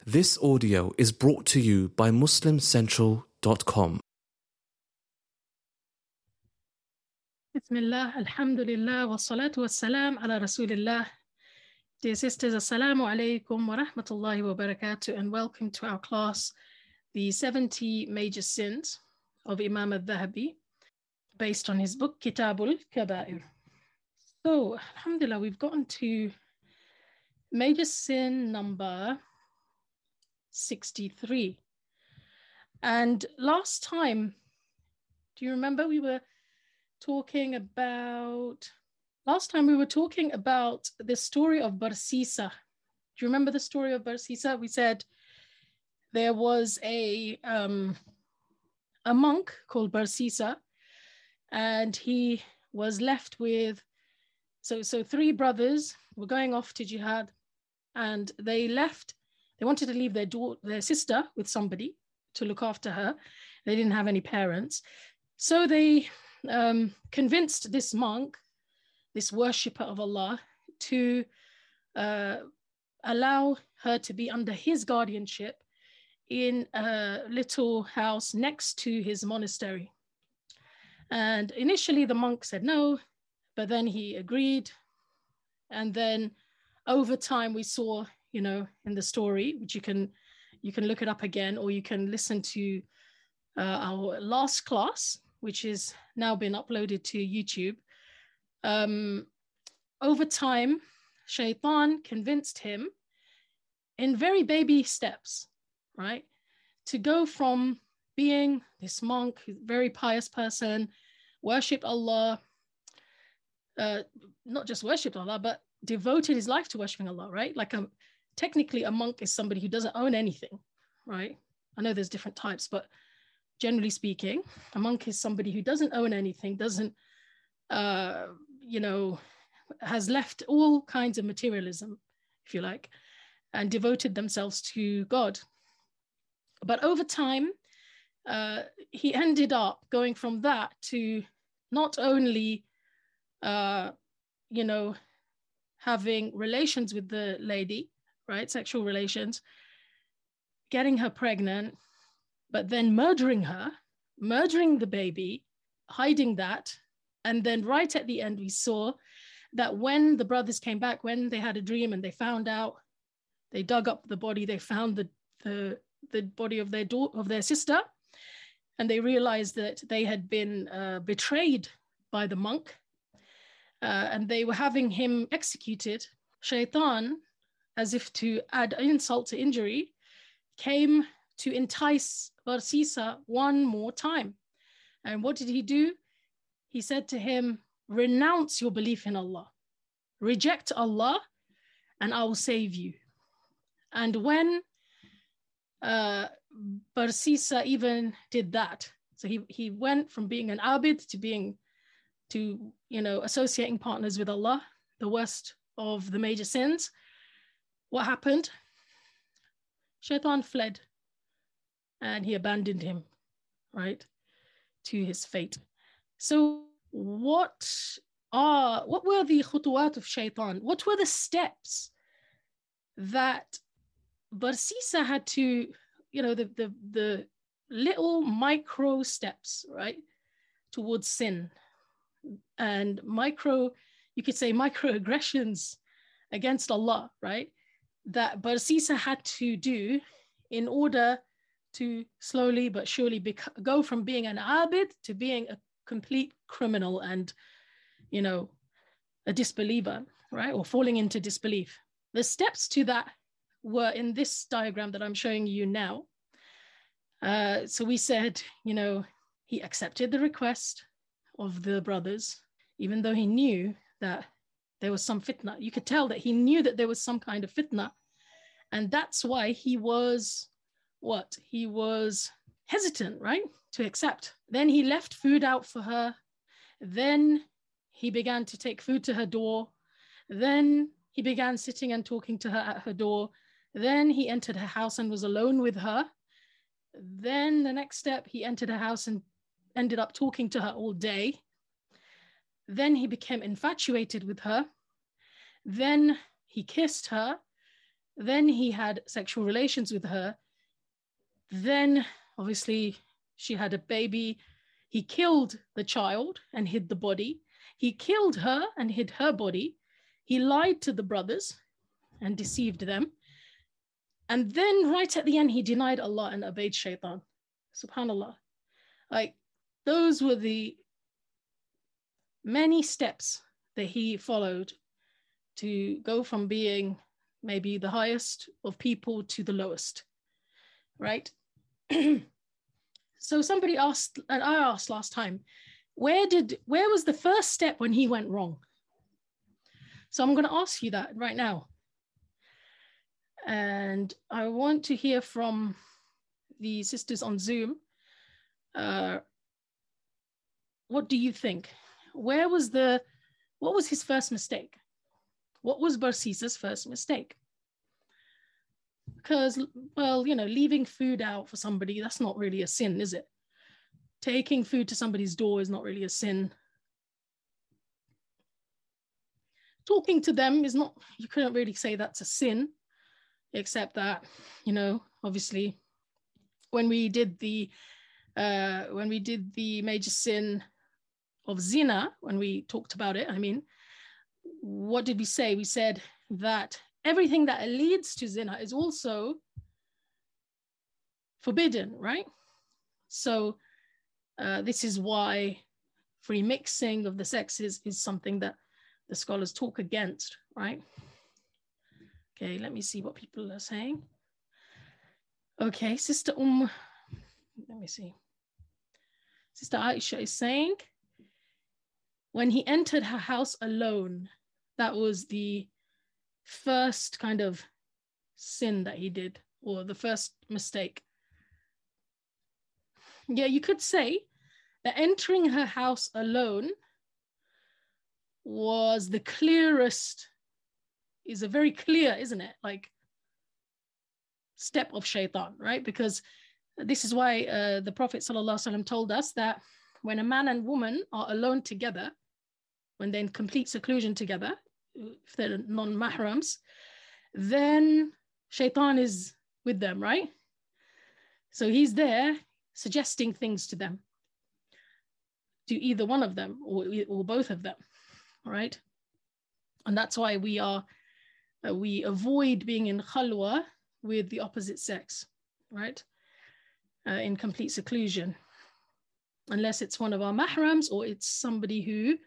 This audio is brought to you by MuslimCentral.com. Bismillah, alhamdulillah, wa salatu wa salam ala rasulillah. Dear sisters, assalamu alaikum wa rahmatullahi wa barakatuh, and welcome to our class, the 70 Major Sins of Imam al-Dhahabi, based on his book, Kitabul Kabair. So, alhamdulillah, we've gotten to major sin number 63. And last time, do you remember we were talking about the story of Barsisa. Do you remember the story of Barsisa? We said there was a monk called Barsisa, and he was left with, so three brothers were going off to jihad, and they wanted to leave their sister with somebody to look after her. They didn't have any parents. So they convinced this monk, this worshipper of Allah, to allow her to be under his guardianship in a little house next to his monastery. And initially the monk said no, but then he agreed. And then over time we saw, in the story, which you can look it up again, or you can listen to our last class, which is now been uploaded to YouTube. Over time, Shaitan convinced him in very baby steps, right, to go from being this monk, very pious person, worshipped Allah, not just worshipped Allah, but devoted his life to worshiping Allah, right? Like technically a monk is somebody who doesn't own anything, right? I know there's different types, but generally speaking, a monk is somebody who doesn't own anything, has left all kinds of materialism, if you like, and devoted themselves to God. But over time, he ended up going from that to not only, having relations with the lady, right, sexual relations, getting her pregnant, but then murdering the baby, hiding that. And then right at the end, we saw that when the brothers came back, when they had a dream and they found out, they dug up the body, they found the body of their sister, and they realized that they had been betrayed by the monk, and they were having him executed. Shaitan, as if to add insult to injury, came to entice Barsisa one more time. And what did he do? He said to him, renounce your belief in Allah, reject Allah, and I will save you. And when Barsisa even did that, so he went from being an abid to associating partners with Allah, the worst of the major sins. What happened? Shaitan fled, and he abandoned him, right, to his fate. So what were the khutuwat of Shaitan? What were the steps that Barsisa had to, the little micro steps, right, towards sin, and you could say microaggressions against Allah, right, that Barsisa had to do in order to slowly but surely go from being an abid to being a complete criminal and, a disbeliever, right? Or falling into disbelief. The steps to that were in this diagram that I'm showing you now. So we said, he accepted the request of the brothers, even though he knew that there was some fitna. You could tell that he knew that there was some kind of fitna. And that's why he was hesitant, right, to accept. Then he left food out for her. Then he began to take food to her door. Then he began sitting and talking to her at her door. Then he entered her house and was alone with her. Then the next step, he entered her house and ended up talking to her all day. Then he became infatuated with her. Then he kissed her. Then he had sexual relations with her. Then obviously she had a baby. He killed the child and hid the body. He killed her and hid her body. He lied to the brothers and deceived them. And then right at the end, he denied Allah and obeyed shaitan. SubhanAllah. Like, those were the many steps that he followed to go from being maybe the highest of people to the lowest, right? So somebody asked, and I asked last time, where was the first step when he went wrong? So I'm going to ask you that right now. And I want to hear from the sisters on Zoom. What do you think? What was his first mistake? What was Barsisa's first mistake? Because, well, leaving food out for somebody, that's not really a sin, is it? Taking food to somebody's door is not really a sin. Talking to them is not, you couldn't really say that's a sin, except that, obviously, when we did the major sin of zina, when we talked about it, what did we say? We said that everything that leads to zina is also forbidden, right? So this is why free mixing of the sexes is something that the scholars talk against, right? Okay, let me see what people are saying. Okay, Sister let me see. Sister Aisha is saying, when he entered her house alone, that was the first kind of sin that he did, or the first mistake. Yeah, you could say that entering her house alone was the clearest, is a very clear, isn't it? Like, step of shaitan, right? Because this is why the Prophet ﷺ told us that when a man and woman are alone together, when they're in complete seclusion together, if they're non-mahrams, then shaitan is with them, right? So he's there suggesting things to them, to either one of them or both of them, right? And that's why we avoid being in khalwa with the opposite sex, right? In complete seclusion, unless it's one of our mahrams or it's somebody who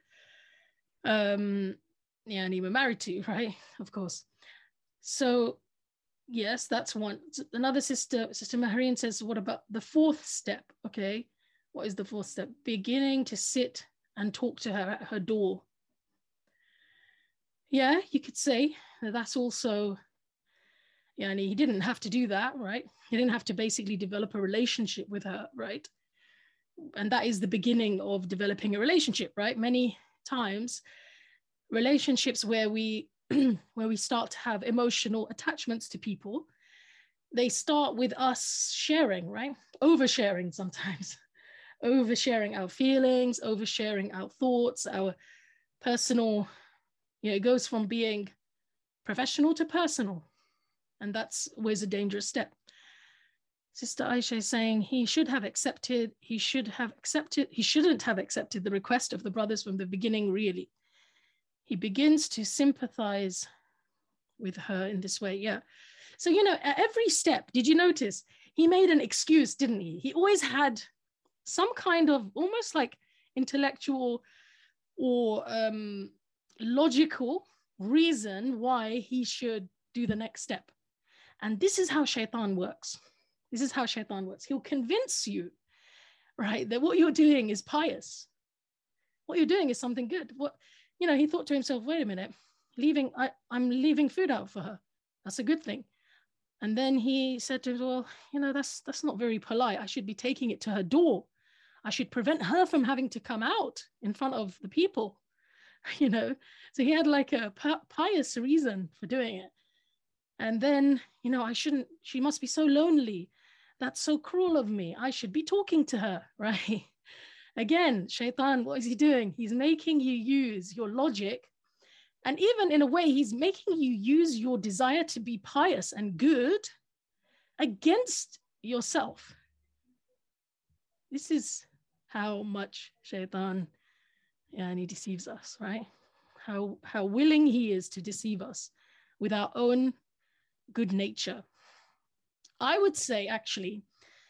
we're married to, right? Of course. So yes, that's one. Another Sister Mahreen says, what about the fourth step? Okay, what is the fourth step? Beginning to sit and talk to her at her door. Yeah, you could say that's also, he didn't have to do that, right? He didn't have to basically develop a relationship with her, right? And that is the beginning of developing a relationship, right? Many times, relationships where we start to have emotional attachments to people, they start with us sharing, right? Oversharing sometimes. Oversharing our feelings, oversharing our thoughts, our personal, it goes from being professional to personal. And that's always a dangerous step. Sister Aisha is saying he shouldn't have accepted the request of the brothers from the beginning, really. He begins to sympathize with her in this way. Yeah. So, at every step, did you notice he made an excuse, didn't he? He always had some kind of almost like intellectual or logical reason why he should do the next step. And this is how shaitan works. He'll convince you, right, that what you're doing is pious. What you're doing is something good. He thought to himself, wait a minute, I'm leaving food out for her. That's a good thing. And then he said to him, well, that's not very polite. I should be taking it to her door. I should prevent her from having to come out in front of the people, So he had like a pious reason for doing it. And then, she must be so lonely. That's so cruel of me. I should be talking to her, right? Again, shaitan, what is he doing? He's making you use your logic And even in a way, he's making you use your desire to be pious and good against yourself. This is how much Shaitan, he deceives us, right? How willing he is to deceive us with our own good nature. I would say, actually,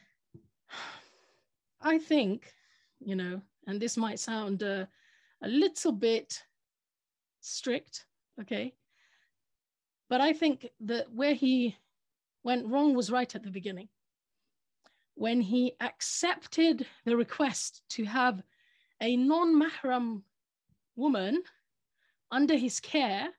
I think, and this might sound a little bit strict, okay? But I think that where he went wrong was right at the beginning. When he accepted the request to have a non-mahram woman under his care,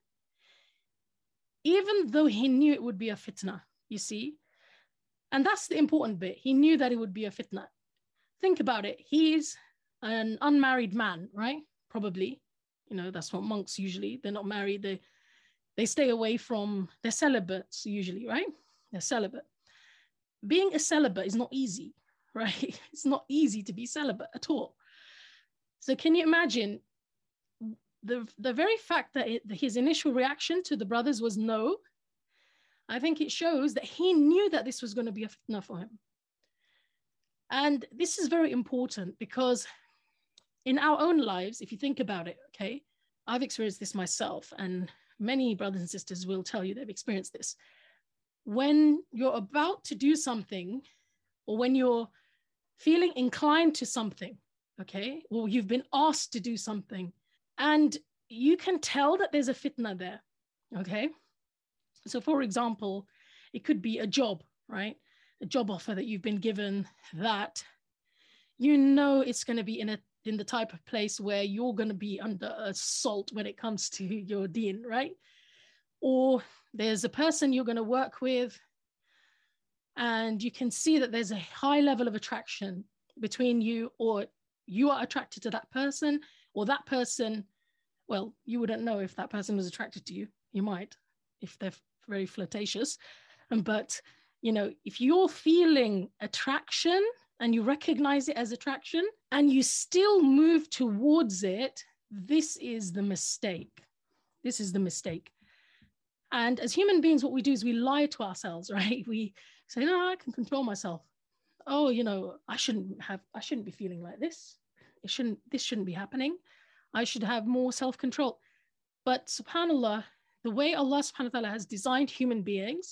even though he knew it would be a fitna, you see? And that's the important bit. He knew that it would be a fitna. Think about it. He's an unmarried man, right? Probably. That's what monks usually, they're not married. They stay away from, they're celibates usually, right? They're celibate. Being a celibate is not easy, right? It's not easy to be celibate at all. So can you imagine the very fact that his initial reaction to the brothers was no? I think it shows that he knew that this was going to be a fitna for him. And this is very important because in our own lives, if you think about it, okay, I've experienced this myself, and many brothers and sisters will tell you they've experienced this. When you're about to do something, or when you're feeling inclined to something, okay, or you've been asked to do something, and you can tell that there's a fitna there, okay? So for example, it could be a job, right? A job offer that you've been given that it's going to be in the type of place where you're going to be under assault when it comes to your deen, right? Or there's a person you're going to work with, and you can see that there's a high level of attraction between you, or you are attracted to that person, or that person, well, you wouldn't know if that person was attracted to you. You might, if they're very flirtatious. But, if you're feeling attraction and you recognize it as attraction and you still move towards it, this is the mistake. This is the mistake. And as human beings, what we do is we lie to ourselves, right? We say, no, I can control myself. Oh, I shouldn't be feeling like this. This shouldn't be happening. I should have more self-control. But subhanAllah, the way Allah subhanahu wa ta'ala has designed human beings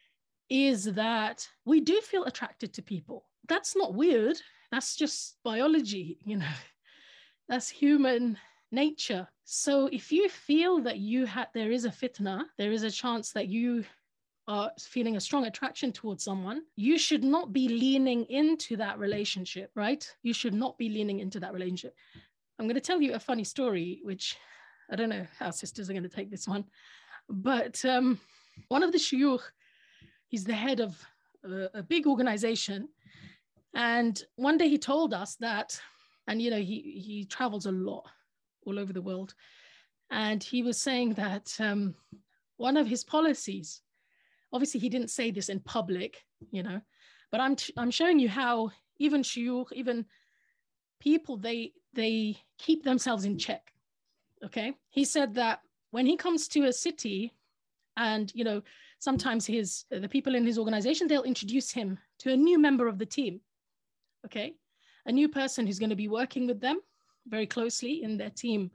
is that we do feel attracted to people. That's not weird. That's just biology, That's human nature. So if you feel that there is a fitna, there is a chance that you are feeling a strong attraction towards someone, you should not be leaning into that relationship, right? You should not be leaning into that relationship. I'm going to tell you a funny story, which I don't know how sisters are going to take this one, but one of the shuyukh, he's the head of a big organization. And one day he told us that, and he travels a lot all over the world. And he was saying that one of his policies, obviously he didn't say this in public, but I'm showing you how even shuyukh, even people, they keep themselves in check, okay? He said that when he comes to a city and, sometimes the people in his organization, they'll introduce him to a new member of the team, okay? A new person who's going to be working with them very closely in their team,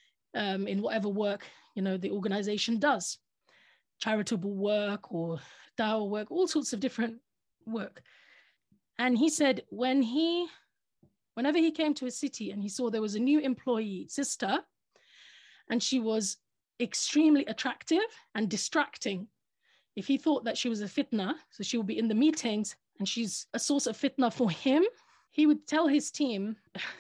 in whatever work, the organization does, charitable work or dawah work, all sorts of different work. And he said whenever he came to a city and he saw there was a new employee, sister, and she was extremely attractive and distracting, if he thought that she was a fitna, so she would be in the meetings and she's a source of fitna for him, he would tell his team,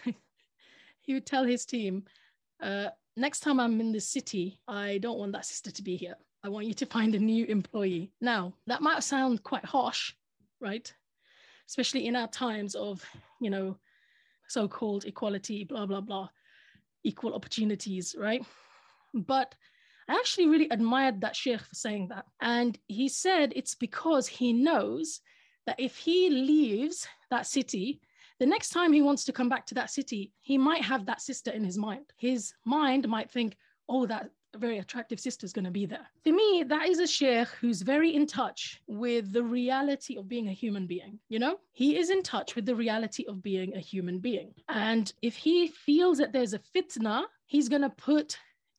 next time I'm in this city, I don't want that sister to be here. I want you to find a new employee. Now, that might sound quite harsh, right? Especially in our times of, so-called equality, blah, blah, blah, equal opportunities, right? But I actually really admired that sheikh for saying that. And he said it's because he knows that if he leaves that city, the next time he wants to come back to that city, he might have that sister in his mind. His mind might think, oh, that very attractive sister is going to be there. To me, that is a sheikh who's very in touch with the reality of being a human being. You know, he is in touch with the reality of being a human being. And if he feels that there's a fitna, he's going to put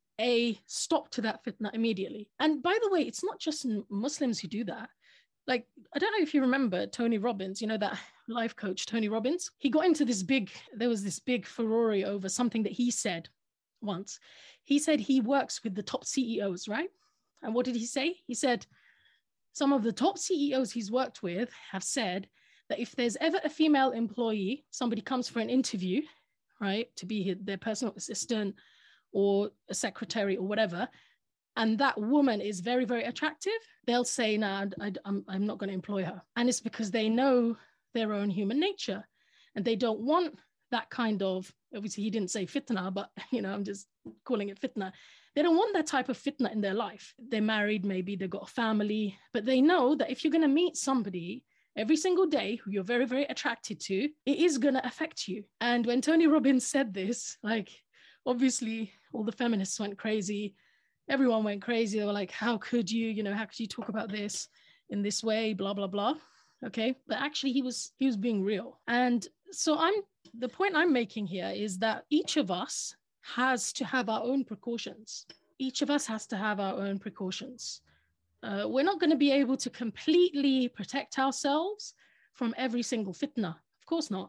a stop to that fitna immediately. And by the way, it's not just Muslims who do that. Like, I don't know if you remember Tony Robbins, you know, that life coach, Tony Robbins. He got into there was this big furore over something that he said once. He said he works with the top CEOs, right? And what did he say? He said, some of the top CEOs he's worked with have said that if there's ever a female employee, somebody comes for an interview, right, to be their personal assistant or a secretary or whatever, and that woman is very, very attractive, they'll say, nah, I'm not going to employ her. And it's because they know their own human nature and they don't want that kind of, obviously he didn't say fitna, but you know, I'm just calling it fitna. They don't want that type of fitna in their life. They're married, maybe they've got a family, but they know that if you're going to meet somebody every single day who you're very, very attracted to, it is going to affect you. And when Tony Robbins said this, like, obviously all the feminists went crazy. Everyone went crazy. They were like, how could you talk about this in this way, blah, blah, blah. Okay. But actually he was being real. And so the point I'm making here is that each of us has to have our own precautions. Each of us has to have our own precautions. We're not going to be able to completely protect ourselves from every single fitna. Of course not.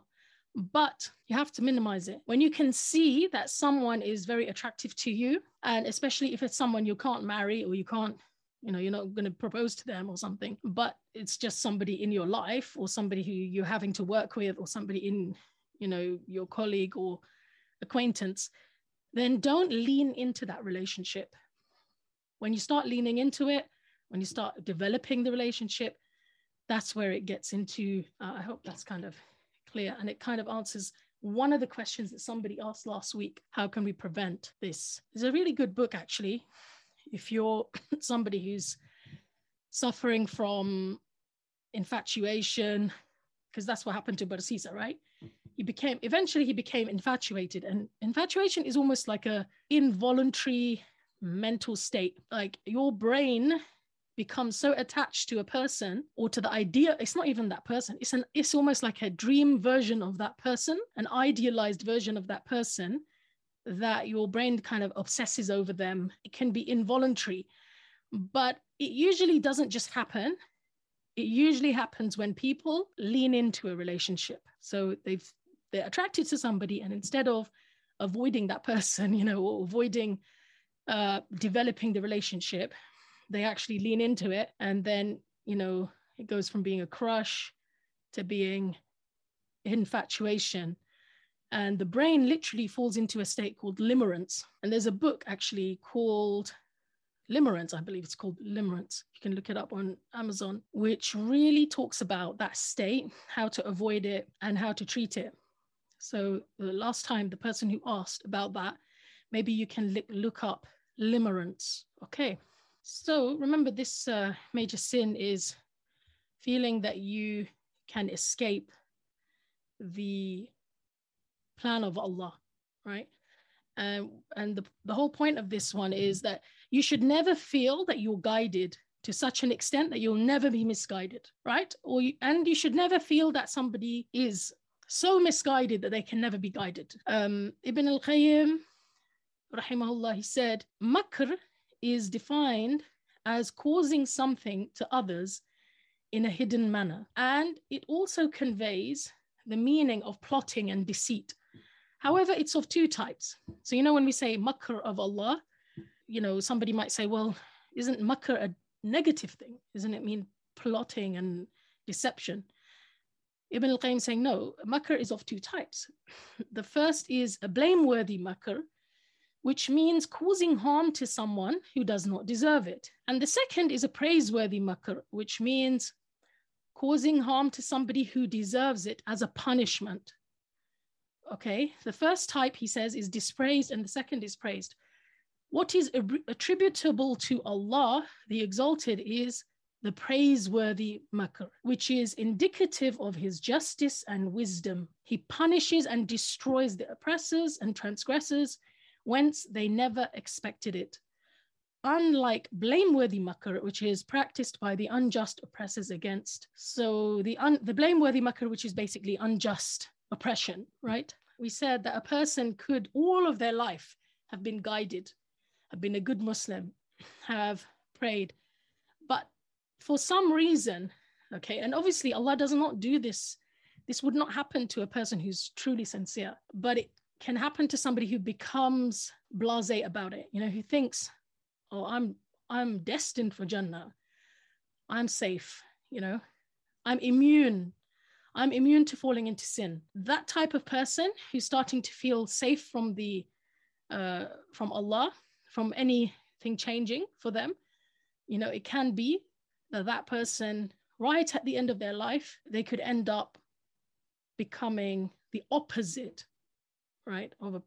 But you have to minimize it. When you can see that someone is very attractive to you, and especially if it's someone you can't marry or you can't, you know, you're not going to propose to them or something, but it's just somebody in your life or somebody who you're having to work with or somebody in, you know, your colleague or acquaintance, then don't lean into that relationship. When you start leaning into it, when you start developing the relationship, that's where it gets into, I hope that's kind of clear. And it kind of answers one of the questions that somebody asked last week. How can we prevent this? There's a really good book, actually. If you're somebody who's suffering from infatuation, because that's what happened to Barsiza, right? Eventually he became infatuated, and infatuation is almost like a involuntary mental state. Like your brain becomes so attached to a person or to the idea. It's not even that person. It's almost like a dream version of that person, an idealized version of that person, that your brain kind of obsesses over them. It can be involuntary, but it usually doesn't just happen. It usually happens when people lean into a relationship. So they're attracted to somebody, and instead of avoiding that person, you know, or avoiding developing the relationship, they actually lean into it. And then, you know, it goes from being a crush to being infatuation. And the brain literally falls into a state called limerence. And there's a book actually called Limerence, I believe it's called Limerence. You can look it up on Amazon, which really talks about that state, how to avoid it and how to treat it. So the last time, the person who asked about that, maybe you can look up limerence. Okay. So remember, this major sin is feeling that you can escape the plan of Allah, right? And the whole point of this one is that you should never feel that you're guided to such an extent that you'll never be misguided, right? And you should never feel that somebody is so misguided that they can never be guided. Ibn al-Qayyim, rahimahullah, he said, makr is defined as causing something to others in a hidden manner. And it also conveys the meaning of plotting and deceit. However, it's of two types. So, you know, when we say makr of Allah, you know, somebody might say, well, isn't makr a negative thing? Doesn't it mean plotting and deception? Ibn al-Qayyim saying, no, makr is of two types. The first is a blameworthy makr, which means causing harm to someone who does not deserve it. And the second is a praiseworthy makr, which means causing harm to somebody who deserves it as a punishment. Okay, the first type, he says, is dispraised, and the second is praised. What is attributable to Allah, the Exalted, is the praiseworthy makr, which is indicative of his justice and wisdom. He punishes and destroys the oppressors and transgressors whence they never expected it. unlike blameworthy makr, which is practiced by the unjust oppressors against. So the blameworthy makr, which is basically unjust oppression, right? We said that a person could all of their life have been guided, have been a good Muslim, have prayed, but for some reason, okay, and obviously Allah does not do this. This would not happen to a person who's truly sincere, but it can happen to somebody who becomes blasé about it, you know, who thinks, oh, I'm destined for Jannah. I'm safe, you know, I'm immune to falling into sin. That type of person who's starting to feel safe from Allah, from anything changing for them, you know, it can be that person right at the end of their life, they could end up becoming the opposite, right, of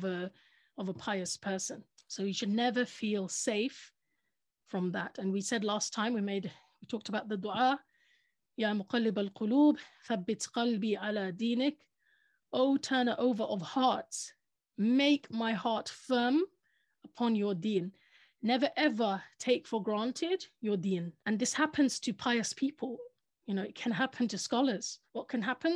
a pious person. So you should never feel safe from that. And we said last time, we talked about the dua, Ya muqallib al-qulub, thabbit qalbi ala dinik. O turner over of hearts, make my heart firm upon your deen. Never ever take for granted your deen. And this happens to pious people. You know, it can happen to scholars. What can happen?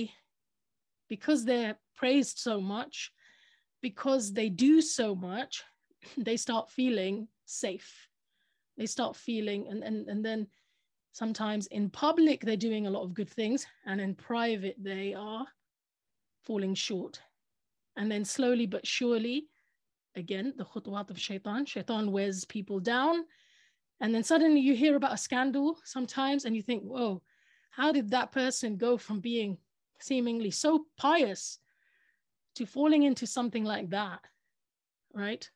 Because they're praised so much, because they do so much, they start feeling safe. They start feeling, and then sometimes in public, they're doing a lot of good things, and in private, they are falling short. And then slowly but surely, again, the khutwat of shaitan wears people down. And then suddenly you hear about a scandal sometimes, and you think, whoa, how did that person go from being seemingly so pious to falling into something like that, right?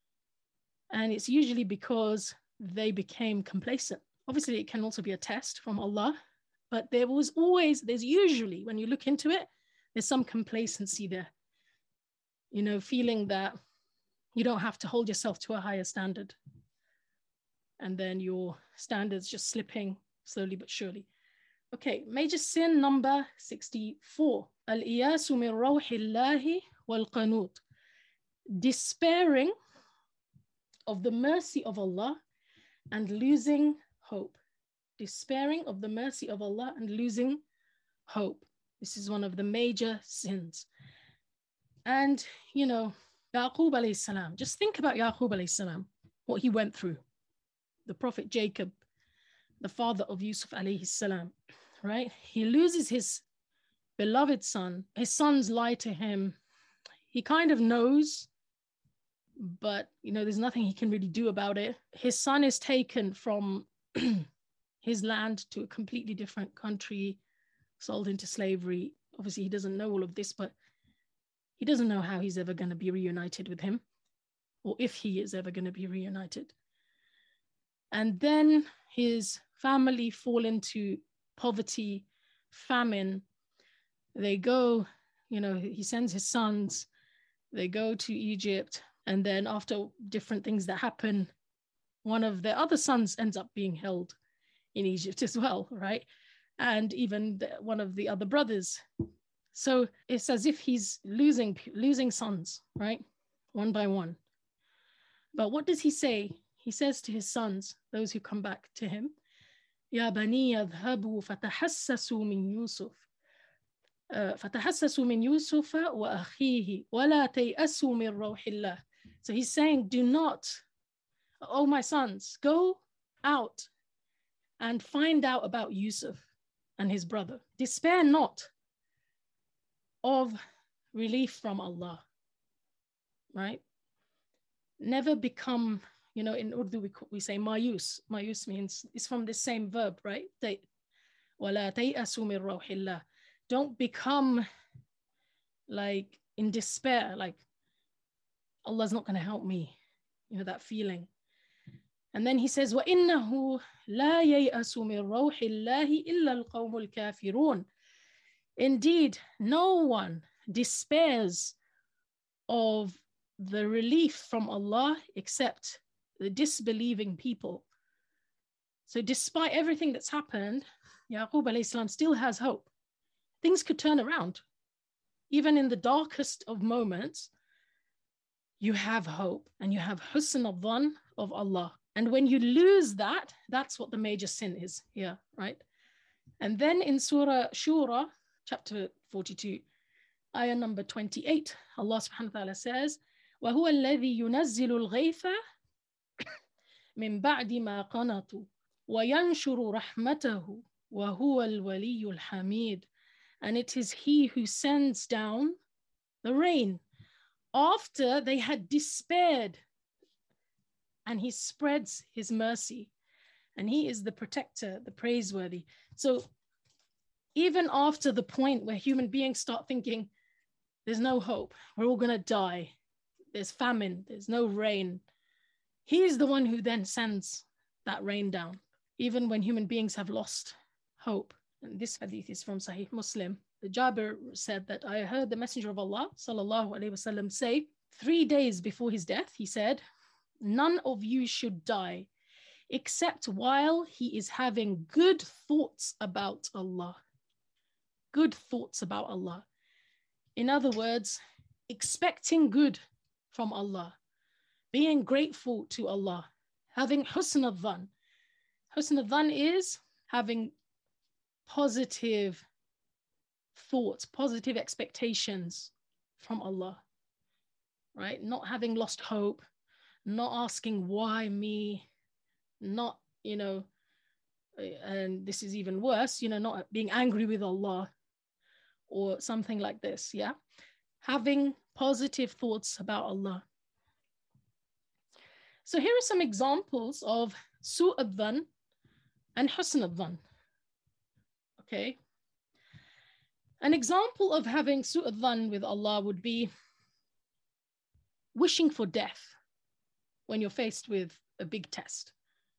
And it's usually because they became complacent. Obviously, it can also be a test from Allah, but there's usually, when you look into it, there's some complacency there, you know, feeling that you don't have to hold yourself to a higher standard. And then your standards just slipping slowly but surely. Okay, major sin number 64. Al-iyasu min rawhillahi wal-qanut. Despairing of the mercy of Allah and losing hope. Despairing of the mercy of Allah and losing hope. This is one of the major sins. And, you know, Yaqub alayhi salam, just think about Yaqub alayhi salam, what he went through. The Prophet Jacob, the father of Yusuf alayhi salam, right? He loses his beloved son. His sons lie to him. He kind of knows, but, you know, there's nothing he can really do about it. His son is taken from his land to a completely different country, sold into slavery. Obviously, he doesn't know all of this, but he doesn't know how he's ever going to be reunited with him, or if he is ever going to be reunited. And then his family fall into poverty, famine. They go, you know, he sends his sons, they go to Egypt. And then after different things that happen, one of their other sons ends up being held in Egypt as well, right? And even one of the other brothers. So it's as if he's losing sons, right? One by one. But what does he say? He says to his sons, those who come back to him, Ya bani yadhhabu fatahassasu min Yusuf. فتحسسوا من يوسف وأخيه ولا تيأسوا من روح الله. So he's saying, do not, oh my sons, go out and find out about Yusuf and his brother. Despair not of relief from Allah, right? Never become, you know, in Urdu we say mayus. Mayus means, it's from the same verb, right? وَلَا تَيْأَسُوا مِن رَوْحِ اللَّهِ. Don't become like in despair, like Allah's not going to help me, you know, that feeling. And then he says, وَإِنَّهُ لَا يَيْأَسُ مِن رَوْحِ اللَّهِ إِلَّا الْقَوْمُ الْكَافِرُونَ. Indeed, no one despairs of the relief from Allah except the disbelieving people. So despite everything that's happened, Yaqub alayhi salam still has hope. Things could turn around. Even in the darkest of moments, you have hope and you have husn al-dhan of Allah. And when you lose that, that's what the major sin is here, right? And then in Surah Shura, chapter 42, ayah number 28, Allah subhanahu wa ta'ala says, وَهُوَ الَّذِي يُنَزِّلُ الْغَيْثَ مِنْ بَعْدِ مَا قَنَطُوا وَيَنْشُرُ رَحْمَتَهُ وَهُوَ الْوَلِيُّ الْحَمِيدُ. And it is He who sends down the rain after they had despaired, and He spreads His mercy, and He is the protector, the praiseworthy. So even after the point where human beings start thinking, there's no hope, we're all going to die, there's famine, there's no rain, He is the one who then sends that rain down, even when human beings have lost hope. And this hadith is from Sahih Muslim. The Jabir said that I heard the Messenger of Allah sallallahu alaihi wasallam say, 3 days before his death, he said, none of you should die except while he is having good thoughts about Allah. Good thoughts about Allah. In other words, expecting good from Allah, being grateful to Allah, having husn al-dhan. Husn al-dhan is having positive thoughts, positive expectations from Allah, right? Not having lost hope, not asking why me, not, and this is even worse, not being angry with Allah or something like this, yeah? Having positive thoughts about Allah. So here are some examples of su' al-dhan and husn al-dhan. Okay. An example of having su' al-dhan with Allah would be wishing for death when you're faced with a big test.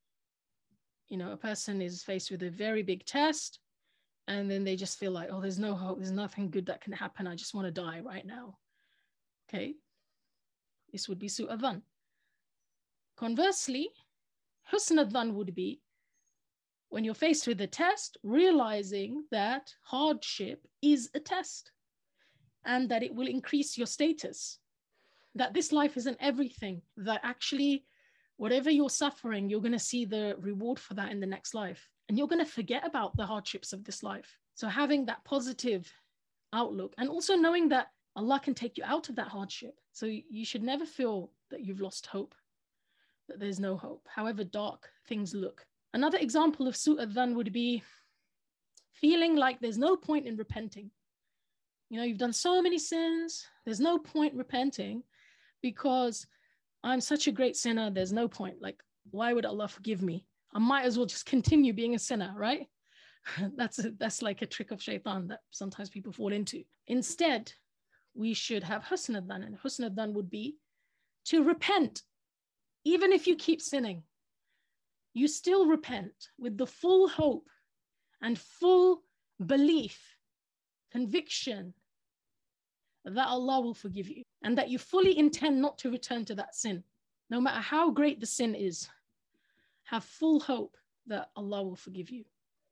A person is faced with a very big test, and then they just feel like, oh, there's no hope, there's nothing good that can happen, I just want to die right now. Okay. This would be su' al-dhan. Conversely, husn al-dhan would be when you're faced with a test, realizing that hardship is a test and that it will increase your status, that this life isn't everything, that actually whatever you're suffering, you're going to see the reward for that in the next life, and you're going to forget about the hardships of this life. So having that positive outlook, and also knowing that Allah can take you out of that hardship. So you should never feel that you've lost hope, that there's no hope, however dark things look. Another example of su' al-dhan would be feeling like there's no point in repenting. You've done so many sins, there's no point repenting because I'm such a great sinner, there's no point. Like, why would Allah forgive me? I might as well just continue being a sinner, right? That's like a trick of shaitan that sometimes people fall into. Instead, we should have husn al-dhan, and husn al-dhan would be to repent. Even if you keep sinning, you still repent with the full hope and full belief, conviction that Allah will forgive you, and that you fully intend not to return to that sin. No matter how great the sin is, have full hope that Allah will forgive you,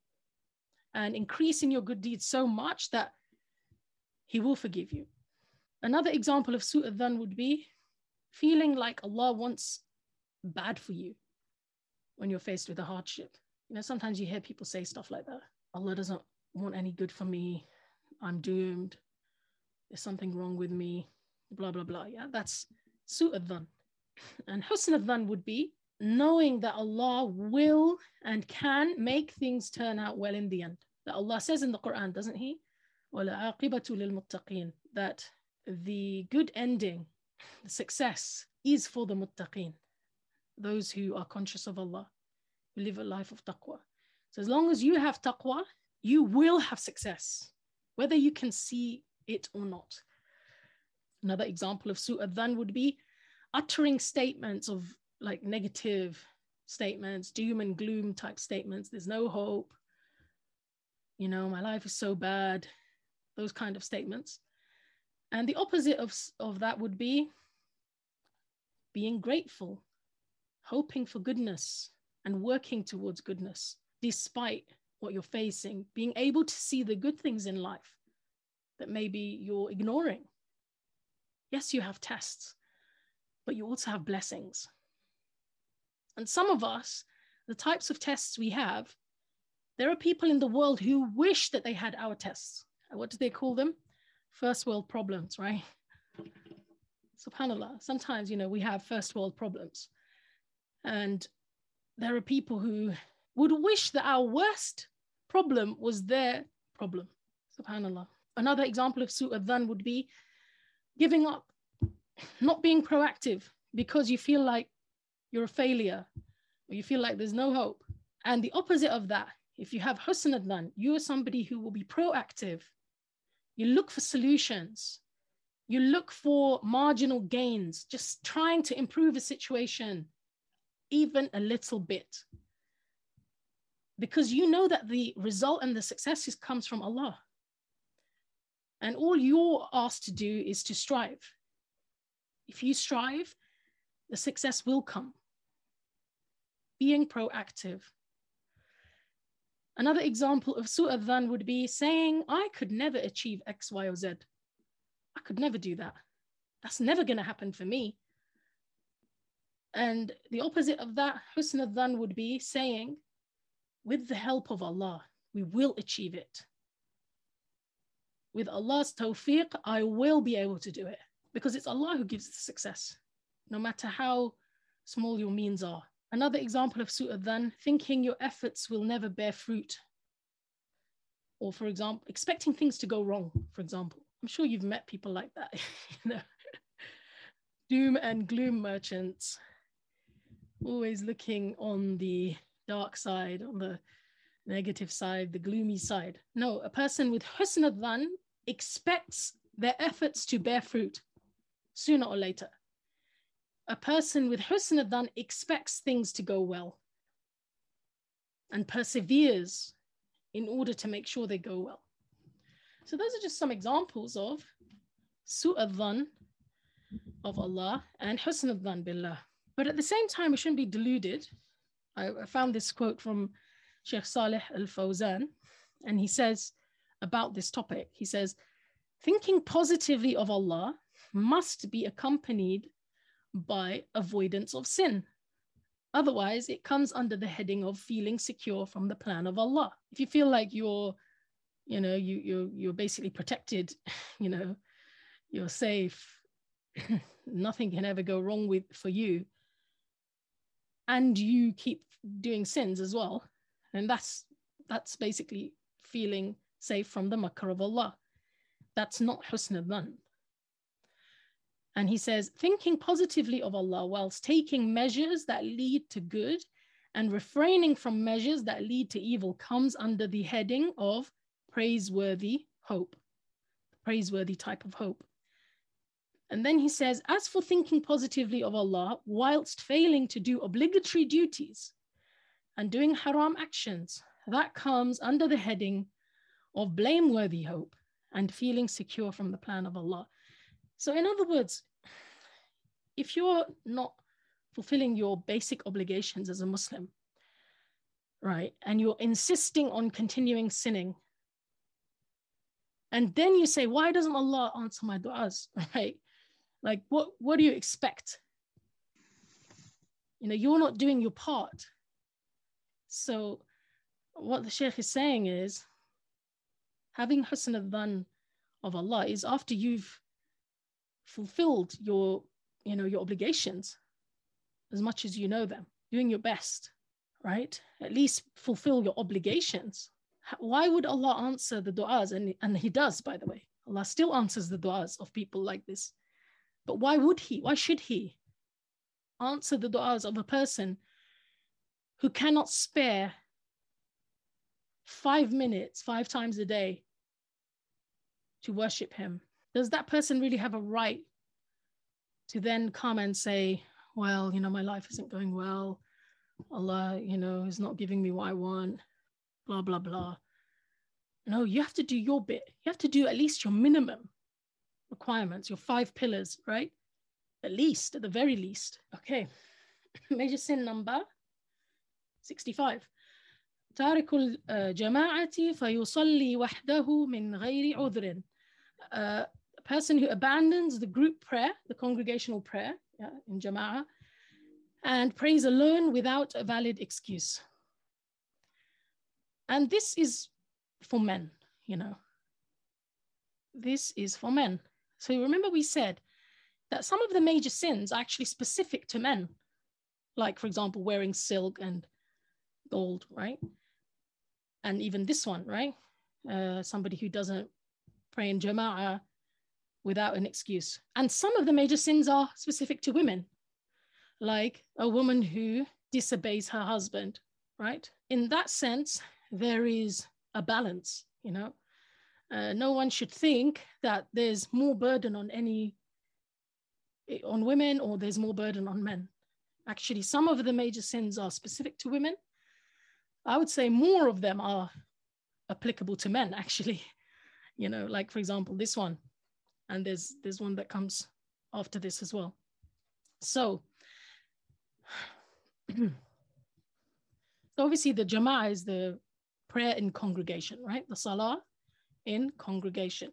and increase in your good deeds so much that He will forgive you. Another example of su' al-dhan would be feeling like Allah wants bad for you when you're faced with a hardship. Sometimes you hear people say stuff like that. Allah doesn't want any good for me. I'm doomed. There's something wrong with me. Blah, blah, blah. Yeah, that's su' al-dhan. And husn al-dhan would be knowing that Allah will and can make things turn out well in the end. That Allah says in the Quran, doesn't He? وَلَعَاقِبَةُ لِلْمُتَّقِينَ. That the good ending, the success, is for the muttaqeen, those who are conscious of Allah, who live a life of taqwa. So as long as you have taqwa, you will have success, whether you can see it or not. Another example of su' al-dhan would be uttering statements of like negative statements, doom and gloom type statements. There's no hope. My life is so bad. Those kind of statements. And the opposite of that would be being grateful, hoping for goodness and working towards goodness despite what you're facing, being able to see the good things in life that maybe you're ignoring. Yes, you have tests, but you also have blessings. And some of us, the types of tests we have, there are people in the world who wish that they had our tests. What do they call them? First world problems, right? SubhanAllah. Sometimes, we have first world problems. And there are people who would wish that our worst problem was their problem. SubhanAllah. Another example of su'u dhan would be giving up, not being proactive because you feel like you're a failure or you feel like there's no hope. And the opposite of that, if you have husn dhan, you are somebody who will be proactive. You look for solutions. You look for marginal gains, just trying to improve a situation, even a little bit. Because you know that the result and the success comes from Allah. And all you're asked to do is to strive. If you strive, the success will come. Being proactive. Another example of su'u dhan would be saying, I could never achieve X, Y, or Z. I could never do that. That's never going to happen for me. And the opposite of that, husn dhan, would be saying, with the help of Allah, we will achieve it. With Allah's tawfiq, I will be able to do it. Because it's Allah who gives the success, no matter how small your means are. Another example of su'u dhan, thinking your efforts will never bear fruit. Or for example, expecting things to go wrong, for example. I'm sure you've met people like that. Doom and gloom merchants, always looking on the dark side, on the negative side, the gloomy side. No, a person with husn dhan expects their efforts to bear fruit sooner or later. A person with husn dhan expects things to go well and perseveres in order to make sure they go well. So those are just some examples of su'u dhan of Allah and husn dhan billah. But at the same time, we shouldn't be deluded. I found this quote from Sheikh Saleh Al-Fawzan, and he says about this topic, he says, thinking positively of Allah must be accompanied by avoidance of sin. Otherwise, it comes under the heading of feeling secure from the plan of Allah. If you feel like you're basically protected, you're safe, nothing can ever go wrong for you, and you keep doing sins as well, and that's basically feeling safe from the makr of Allah. That's not husn dhan. And he says, thinking positively of Allah whilst taking measures that lead to good and refraining from measures that lead to evil comes under the heading of praiseworthy hope, praiseworthy type of hope. And then he says, as for thinking positively of Allah whilst failing to do obligatory duties and doing haram actions, that comes under the heading of blameworthy hope and feeling secure from the plan of Allah. So in other words, if you're not fulfilling your basic obligations as a Muslim, right, and you're insisting on continuing sinning, and then you say, why doesn't Allah answer my du'as, right? Like, what do you expect? You're not doing your part. So what the Shaykh is saying is, having husn dhan of Allah is after you've fulfilled your obligations as much as you know them, doing your best, right? At least fulfill your obligations. Why would Allah answer the du'as? And he does, by the way. Allah still answers the du'as of people like this. But why should he answer the du'as of a person who cannot spare 5 minutes, 5 times a day to worship him? Does that person really have a right to then come and say, well, my life isn't going well. Allah, is not giving me what I want, blah, blah, blah. No, you have to do your bit. You have to do at least your minimum requirements, your 5 pillars, right? At the very least. Okay. Major sin number 65. تارك الجماعة فيصلي وحده من غير عذر. a person who abandons the group prayer, the congregational prayer in Jama'ah, and prays alone without a valid excuse. And this is for men, you know. This is for men. So remember we said that some of the major sins are actually specific to men, like, for example, wearing silk and gold, right? And even this one, right? Somebody who doesn't pray in Jama'ah without an excuse. And some of the major sins are specific to women, like a woman who disobeys her husband, right? In that sense, there is a balance, you know. No one should think that there's more burden on women or there's more burden on men. Actually, some of the major sins are specific to women. I would say more of them are applicable to men, actually. You know, like, for example, this one. And there's one that comes after this as well. So obviously the Jama'ah is the prayer in congregation, right? The salah in congregation.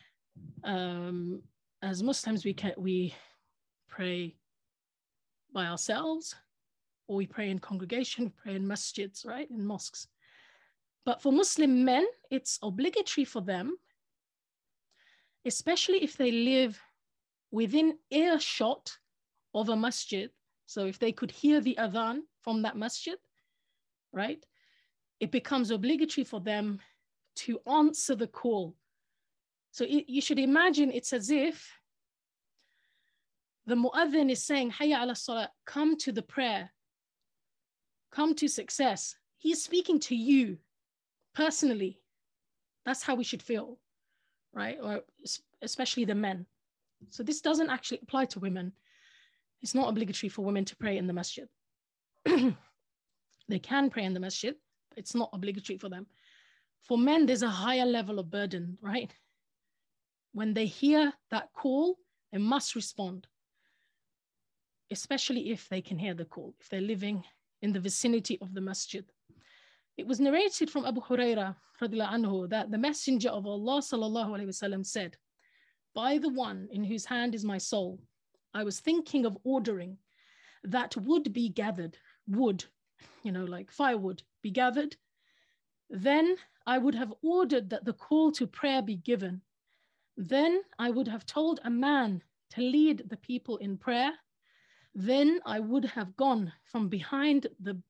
As Muslims, we pray by ourselves, or we pray in congregation, we pray in masjids, right? In mosques. But for Muslim men, it's obligatory for them, especially if they live within earshot of a masjid. So if they could hear the adhan from that masjid, right? It becomes obligatory for them to answer the call. So you should imagine it's as if the mu'adhin is saying, Hayya ala salah, come to the prayer, come to success. He's speaking to you personally. That's how we should feel, right? Or especially the men. So this doesn't actually apply to women. It's not obligatory for women to pray in the masjid. They can pray in the masjid, but it's not obligatory for them. For men, there's a higher level of burden, right? When they hear that call, they must respond, especially if they can hear the call, if they're living in the vicinity of the masjid. It was narrated from Abu Hurairah anhu, that the Messenger of Allah ﷺ said, by the one in whose hand is my soul, I was thinking of ordering that wood be gathered, wood, you know, like firewood be gathered. Then I would have ordered that the call to prayer be given. Then I would have told a man to lead the people in prayer. Then I would have gone from behind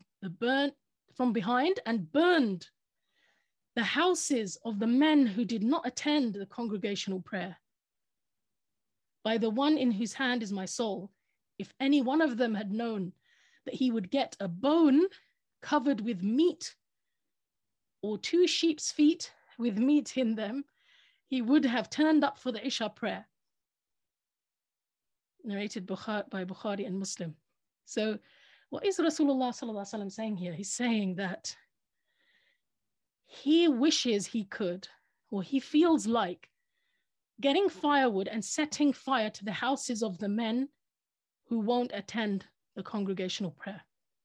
and burned the houses of the men who did not attend the congregational prayer. By the one in whose hand is my soul, if any one of them had known that he would get a bone covered with meat or 2 sheep's feet with meat in them, he would have turned up for the Isha prayer. Narrated by Bukhari and Muslim. So what is Rasulullah ﷺ saying here? He's saying that he wishes he could, or he feels like getting firewood and setting fire to the houses of the men who won't attend the congregational prayer.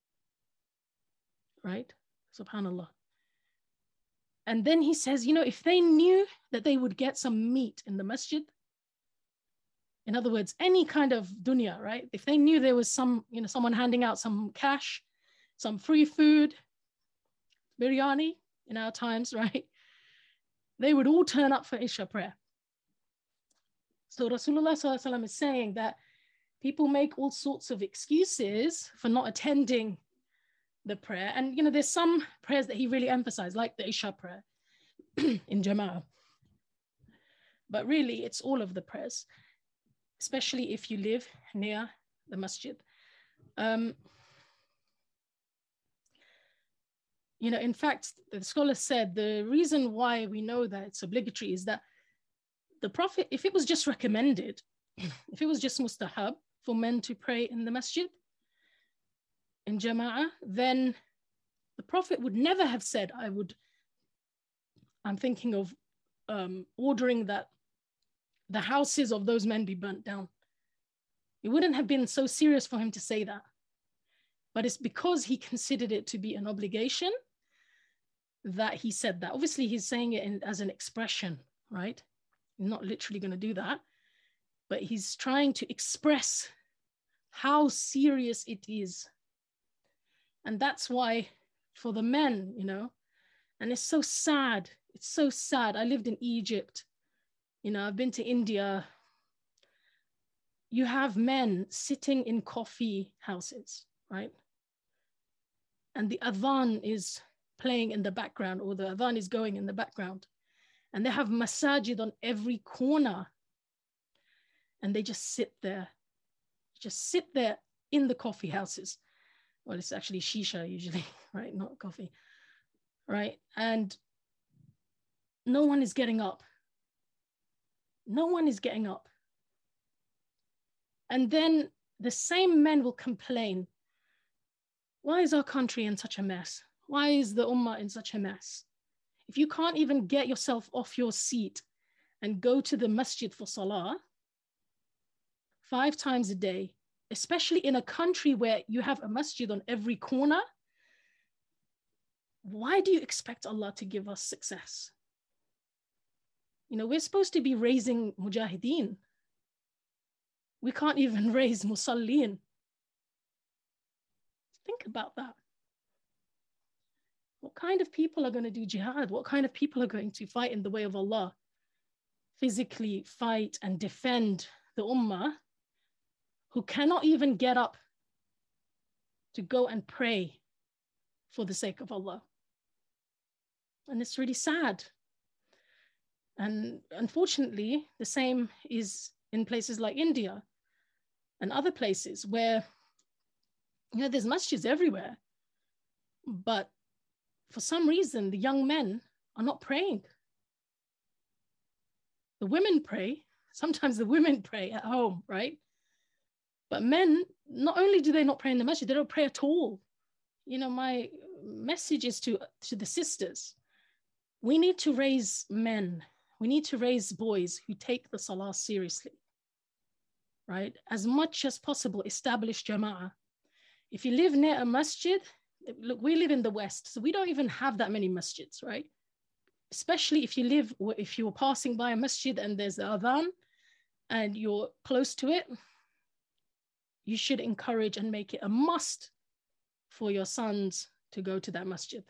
Right? Subhanallah. And then he says, you know, if they knew that they would get some meat in the masjid, in other words, any kind of dunya, right? If they knew there was someone handing out some cash, some free food, biryani in our times, right? They would all turn up for Isha prayer. So Rasulullah ﷺ is saying that people make all sorts of excuses for not attending the prayer. And, you know, there's some prayers that he really emphasized, like the Isha prayer in Jama'ah. But really, it's all of the prayers, especially if you live near the masjid. You know, in fact, the scholar said the reason why we know that it's obligatory is that the Prophet, if it was just recommended, if it was just mustahab for men to pray in the masjid, in Jama'ah, then the Prophet would never have said, I'm thinking of ordering that the houses of those men be burnt down. It wouldn't have been so serious for him to say that. But it's because he considered it to be an obligation that he said that. Obviously, he's saying it as an expression, right? not literally going to do that, but he's trying to express how serious it is. And that's why for the men, you know, and it's so sad. It's so sad. I lived in Egypt. You know, I've been to India. You have men sitting in coffee houses, right? And the adhan is playing in the background, or the adhan is going in the background. And they have masajid on every corner. And they just sit there in the coffee houses. Well, it's actually shisha usually, right? Not coffee, right? And no one is getting up. No one is getting up. And then the same men will complain, why is our country in such a mess? Why is the ummah in such a mess? If you can't even get yourself off your seat and go to the masjid for salah 5 times a day, especially in a country where you have a masjid on every corner, why do you expect Allah to give us success? You know, we're supposed to be raising mujahideen. We can't even raise musallin. Think about that. What kind of people are going to do jihad? What kind of people are going to fight in the way of Allah? Physically fight and defend the ummah, who cannot even get up to go and pray for the sake of Allah. And it's really sad. And unfortunately, the same is in places like India and other places where, you know, there's masjids everywhere, but for some reason, the young men are not praying. The women pray. Sometimes the women pray at home, right? But men, not only do they not pray in the masjid, they don't pray at all. You know, my message is to the sisters. We need to raise men. We need to raise boys who take the salah seriously, right? As much as possible, establish jama'ah. If you live near a masjid, look, we live in the West, so we don't even have that many masjids, right? Especially if you're passing by a masjid and there's the adhan and you're close to it, you should encourage and make it a must for your sons to go to that masjid.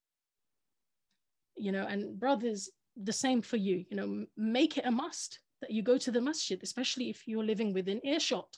You know, and brothers, the same for you, you know, make it a must that you go to the masjid, especially if you're living within earshot.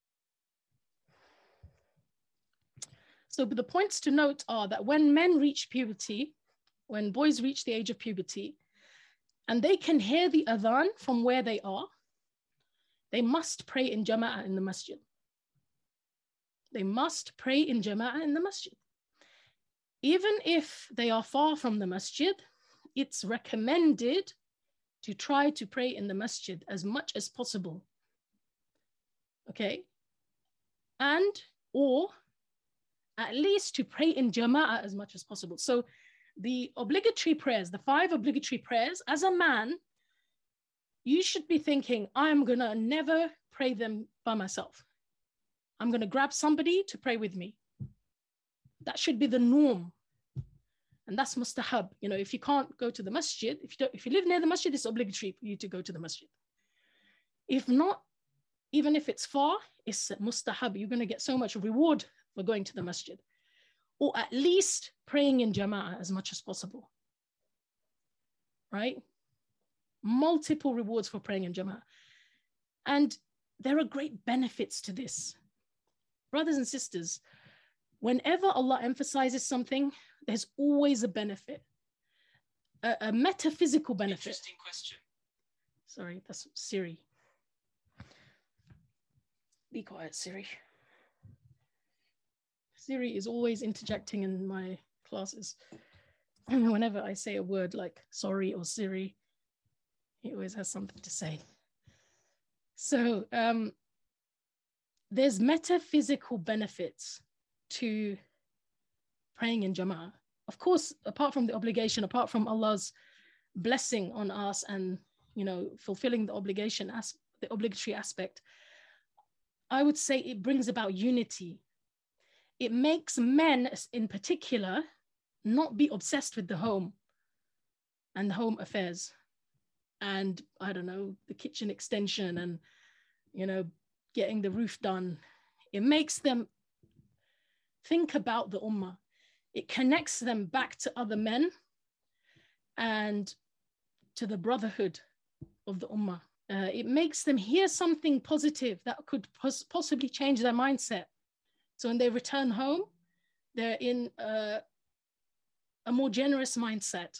So the points to note are that when men reach puberty, when boys reach the age of puberty, and they can hear the adhan from where they are, they must pray in jama'ah in the masjid. They must pray in jama'ah in the masjid. Even if they are far from the masjid, it's recommended to try to pray in the masjid as much as possible. Okay? And, or at least to pray in jama'ah as much as possible. So the obligatory prayers, the 5 obligatory prayers, as a man, you should be thinking, I'm gonna never pray them by myself. I'm gonna grab somebody to pray with me. That should be the norm. And that's mustahab. You know, if you can't go to the masjid, if you live near the masjid, it's obligatory for you to go to the masjid. If not, even if it's far, it's mustahab. You're gonna get so much reward for going to the masjid. Or at least praying in jama'ah as much as possible, right? Multiple rewards for praying in jama'ah. And there are great benefits to this. Brothers and sisters, whenever Allah emphasizes something, there's always a benefit, a metaphysical benefit. Interesting question. Sorry, that's Siri. Be quiet, Siri. Siri is always interjecting in my classes. Whenever I say a word like sorry or Siri, he always has something to say. So there's metaphysical benefits to praying in jama'ah. Of course, apart from the obligation, apart from Allah's blessing on us and, you know, fulfilling the obligation, the obligatory aspect, I would say it brings about unity. It makes men in particular not be obsessed with the home and home affairs. and I don't know, the kitchen extension and, getting the roof done. It makes them think about the ummah. It connects them back to other men and to the brotherhood of the ummah. It makes them hear something positive that could possibly change their mindset. So when they return home, they're in a more generous mindset.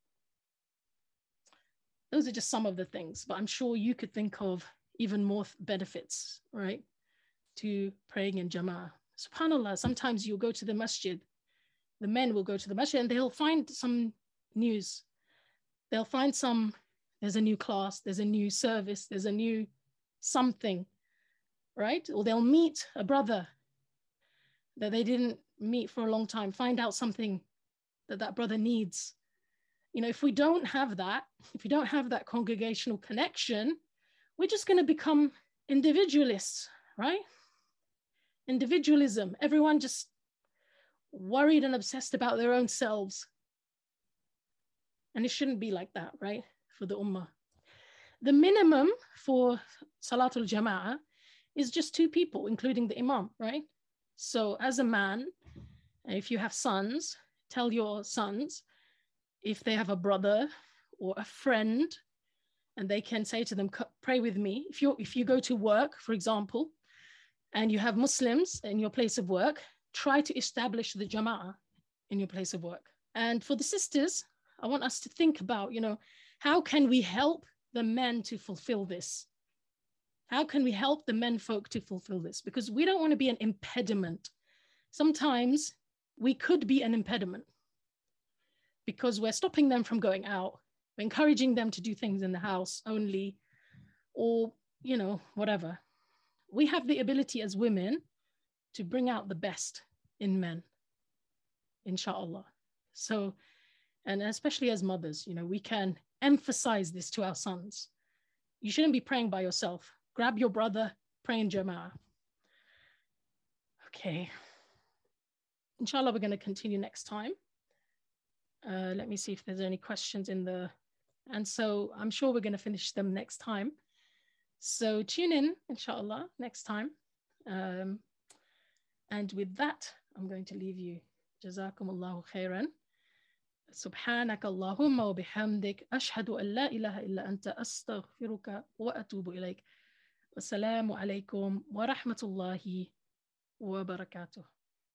Those are just some of the things, but I'm sure you could think of even more benefits, right, to praying in Jama'ah. SubhanAllah, sometimes you'll go to the masjid, the men will go to the masjid and they'll find some news. They'll find there's a new class, there's a new service, there's a new something, right? Or they'll meet a brother that they didn't meet for a long time, find out something that brother needs. If we don't have that, if we don't have that congregational connection, we're just going to become individualists, right? Individualism, everyone just worried and obsessed about their own selves. And it shouldn't be like that, right? For the ummah. The minimum for Salatul Jama'ah is just 2 people, including the imam, right? So as a man, if you have sons, tell your sons, if they have a brother or a friend, and they can say to them, pray with me. If you go to work, for example, and you have Muslims in your place of work, try to establish the Jama'ah in your place of work. And for the sisters, I want us to think about, how can we help the men to fulfill this? How can we help the men folk to fulfill this? Because we don't want to be an impediment. Sometimes we could be an impediment because we're stopping them from going out. We're encouraging them to do things in the house only, or, whatever. We have the ability as women to bring out the best in men, inshallah. So, and especially as mothers, we can emphasize this to our sons. You shouldn't be praying by yourself. Grab your brother, pray in Jama'ah. Okay. Inshallah, we're going to continue next time. Let me see if there's any questions and so I'm sure we're going to finish them next time. So tune in, inshallah, next time. And with that, I'm going to leave you. Jazakumullahu khairan. سبحانك اللهم وبحمدك أشهد أن لا إله إلا أنت أستغفرك وأتوب إليك والسلام عليكم ورحمة الله وبركاته.